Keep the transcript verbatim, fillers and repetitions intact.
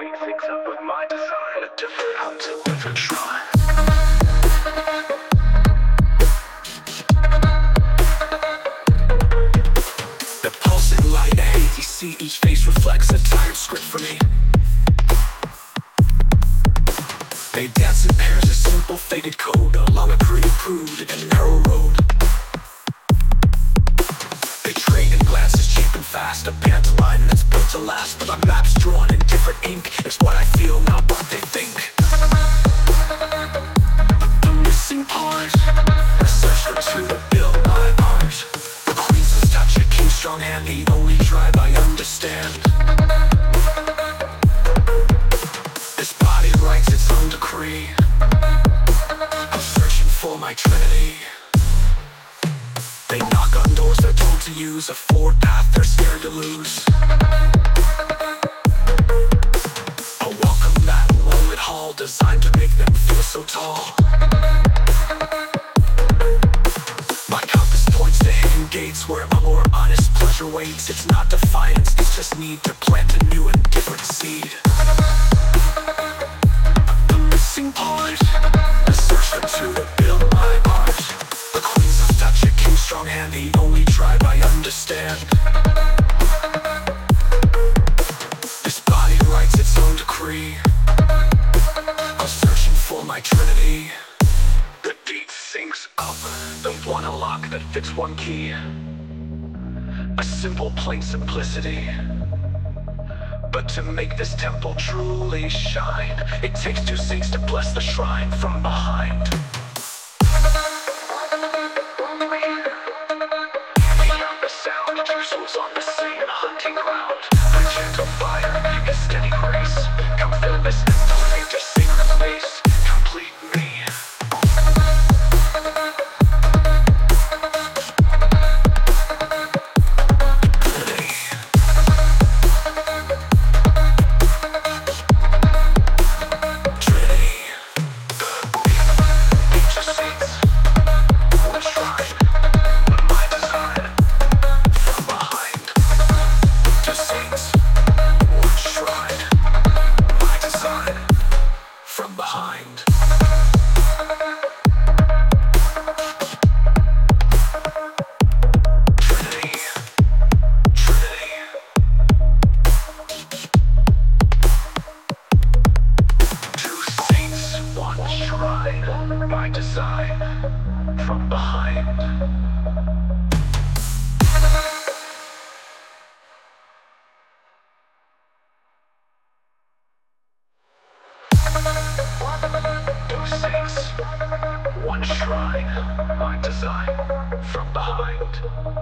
beat things up with my design. A different how to live and try. The pulsing light of hate you see, each face reflects a tired script for me. They dance in pairs, a simple faded code along a pre-approved and narrow road. They trade in glances cheap and fast, a pantomime that's built to last. But my map's drawn in different ink, it's what I feel, not what they think. The missing part, a search for two to build my art. The queen's touch, a king's strong hand, the only tribe I understand. This body writes its own decree. I'm searching for my trinity. They knock on doors they're told to use, a forward path they're scared to lose. A welcome mat, low hall, designed to make them feel so tall. My compass points to hidden gates where a more honest pleasure waits. It's not defiance, it's just need to plant a new and different seed. The missing part, a search for two to build my art. The queen's of touch, a king's strong hand, the only tribe I understand. This body writes its own decree. I'm searching for my trinity. The beat syncs up, the one a lock that fits one key. A simple, plain simplicity. But to make this temple truly shine, it takes two saints to bless the shrine from behind. The sound, two souls on the same hunting ground. A gentle fire, a steady grace. Come fill this elevator sacred space. Complete me. My design from behind. Two saints, one shrine, my design from behind.